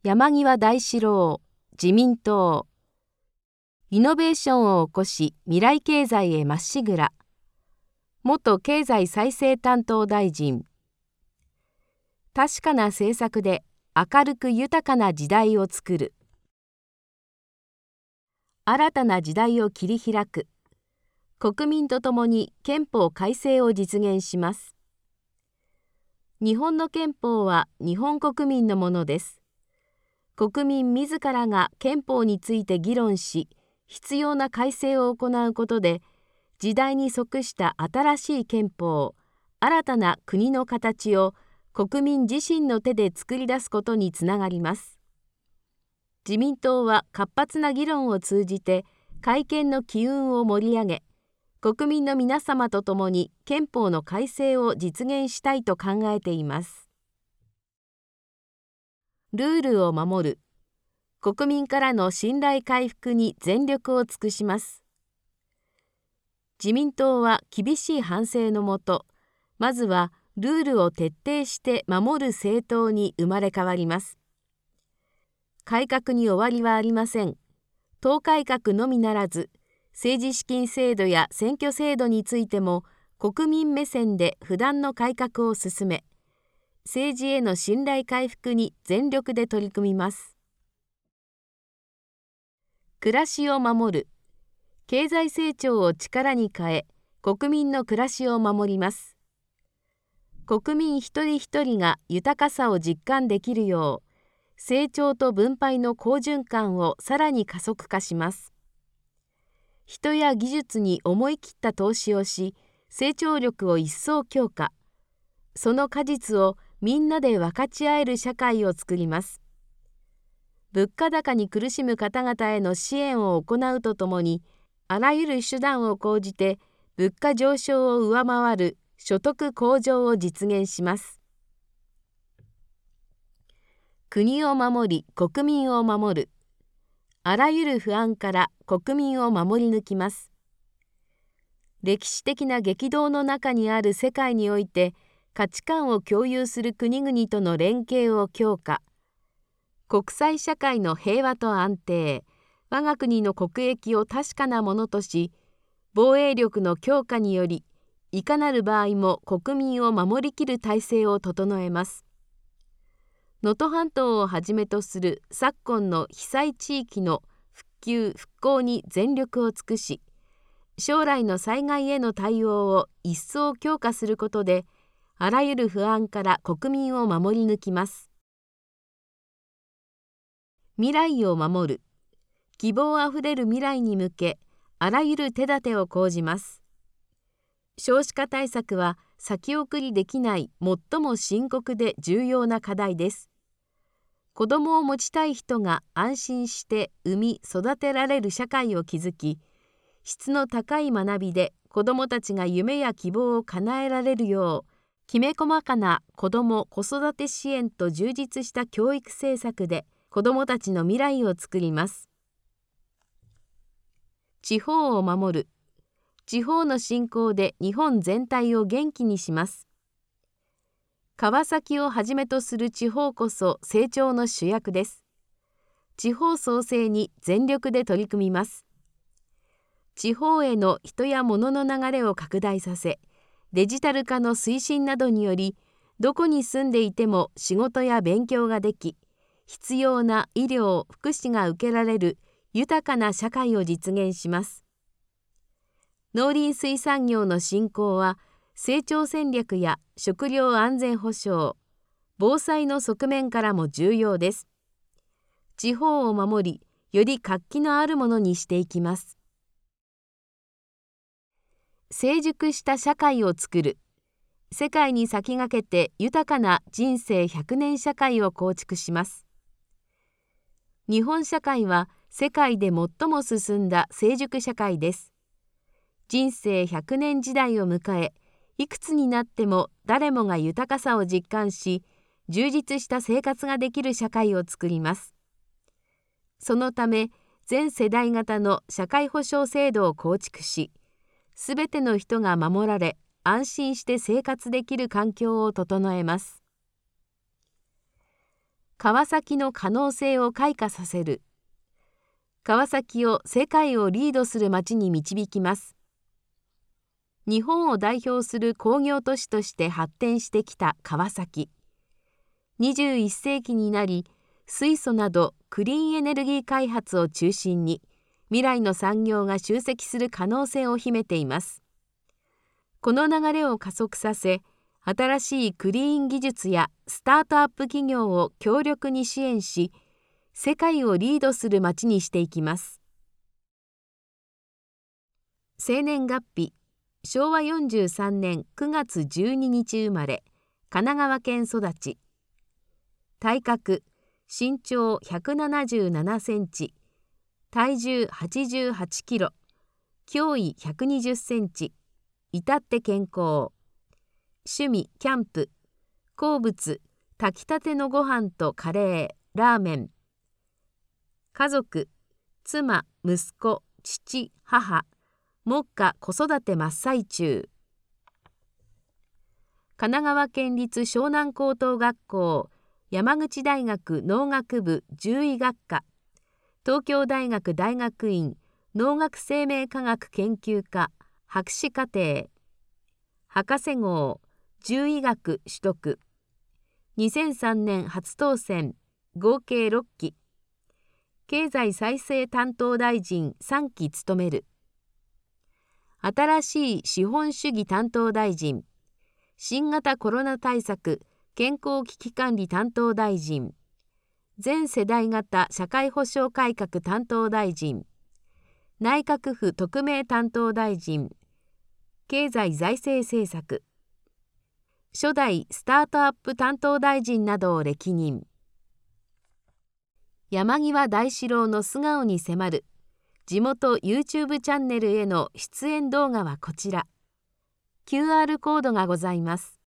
山際大志郎、自民党。イノベーションを起こし未来経済へまっしぐら。元経済再生担当大臣。確かな政策で明るく豊かな時代を作る。新たな時代を切り開く。国民とともに憲法改正を実現します。日本の憲法は日本国民のものです。国民自らが憲法について議論し、必要な改正を行うことで、時代に即した新しい憲法、新たな国の形を国民自身の手で作り出すことにつながります。自民党は活発な議論を通じて改憲の機運を盛り上げ、国民の皆様と共に憲法の改正を実現したいと考えています。ルールを守る。国民からの信頼回復に全力を尽くします。自民党は厳しい反省のもと、まずはルールを徹底して守る政党に生まれ変わります。改革に終わりはありません。党改革のみならず、政治資金制度や選挙制度についても国民目線で不断の改革を進め、政治への信頼回復に全力で取り組みます。暮らしを守る。経済成長を力に変え、国民の暮らしを守ります。国民一人一人が豊かさを実感できるよう、成長と分配の好循環をさらに加速化します。人や技術に思い切った投資をし、成長力を一層強化。その果実をみんなで分かち合える社会を作ります。物価高に苦しむ方々への支援を行うとともに、あらゆる手段を講じて物価上昇を上回る所得向上を実現します。国を守り、国民を守る。あらゆる不安から国民を守り抜きます。歴史的な激動の中にある世界において、価値観を共有する国々との連携を強化。国際社会の平和と安定、我が国の国益を確かなものとし、防衛力の強化により、いかなる場合も国民を守りきる体制を整えます。能登半島をはじめとする昨今の被災地域の復旧・復興に全力を尽くし、将来の災害への対応を一層強化することで、あらゆる不安から国民を守り抜きます。未来を守る。希望あふれる未来に向け、あらゆる手立てを講じます。少子化対策は先送りできない最も深刻で重要な課題です。子どもを持ちたい人が安心して産み育てられる社会を築き、質の高い学びで子どもたちが夢や希望を叶えられるよう、きめ細かな子ども・子育て支援と充実した教育政策で子どもたちの未来を作ります。地方を守る。地方の振興で日本全体を元気にします。川崎をはじめとする地方こそ成長の主役です。地方創生に全力で取り組みます。地方への人や物の流れを拡大させ、デジタル化の推進などにより、どこに住んでいても仕事や勉強ができ、必要な医療・福祉が受けられる豊かな社会を実現します。農林水産業の振興は、成長戦略や食料安全保障、防災の側面からも重要です。地方を守り、より活気のあるものにしていきます。成熟した社会を作る。世界に先駆けて豊かな人生100年社会を構築します。日本社会は世界で最も進んだ成熟社会です。人生100年時代を迎え、いくつになっても誰もが豊かさを実感し、充実した生活ができる社会を作ります。そのため、全世代型の社会保障制度を構築し、すべての人が守られ、安心して生活できる環境を整えます。 川崎の可能性を開花させる。川崎を世界をリードする街に導きます。日本を代表する工業都市として発展してきた川崎。21世紀になり、水素などクリーンエネルギー開発を中心に、未来の産業が集積する可能性を秘めています。この流れを加速させ、新しいクリーン技術やスタートアップ企業を強力に支援し、世界をリードする街にしていきます。生年月日、昭和43年9月12日生まれ、神奈川県育ち。体格、身長177センチ、体重88キロ、胸囲120センチ、至って健康。趣味キャンプ、好物炊きたてのご飯とカレー、ラーメン。家族、妻、息子、父、母、目下子育て真っ最中。神奈川県立湘南高等学校、山口大学農学部獣医学科、東京大学大学院農学生命科学研究科博士課程、博士号、獣医学取得。2003年初当選、合計6期。経済再生担当大臣3期務める。新しい資本主義担当大臣、新型コロナ対策健康危機管理担当大臣、全世代型社会保障改革担当大臣、内閣府特命担当大臣、経済財政政策、初代スタートアップ担当大臣などを歴任。山際大志郎の素顔に迫る地元 YouTube チャンネルへの出演動画はこちら。QR コードがございます。